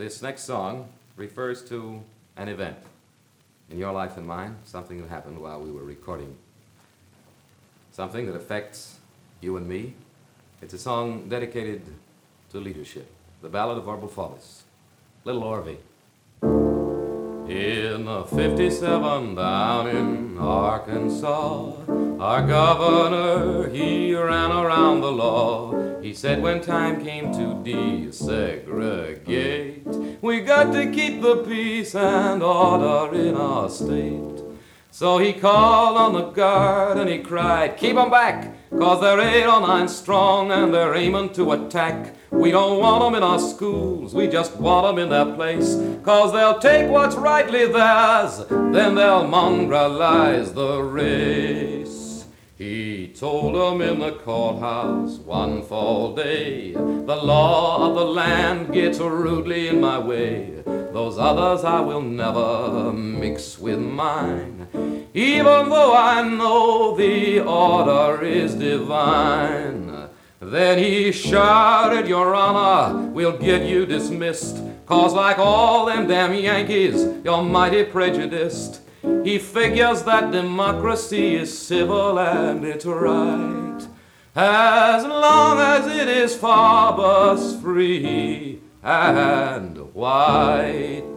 This next song refers to an event in your life and mine, something that happened while we were recording. Something that affects you and me. It's a song dedicated to leadership. The Ballad of Orville Faubus. Little Orvie. In the 57 down in Arkansas, our governor, he ran around the law. He said when time came to desegregate, we got to keep the peace and order in our state. So he called on the guard and he cried, keep 'em back, 'cause they're 8 or 9 strong and they're aiming to attack. We don't want 'em in our schools, we just want 'em in their place, 'cause they'll take what's rightly theirs, then they'll mongrelize the race. He told 'em in the courthouse one fall day, the law of the land gets rudely in my way. Those others I will never mix with mine, even though I know the order is divine. Then he shouted, Your Honor, we'll get you dismissed, 'cause like all them damn Yankees, you're mighty prejudiced. He figures that democracy is civil and it's right, as long as it is Faubus free and white.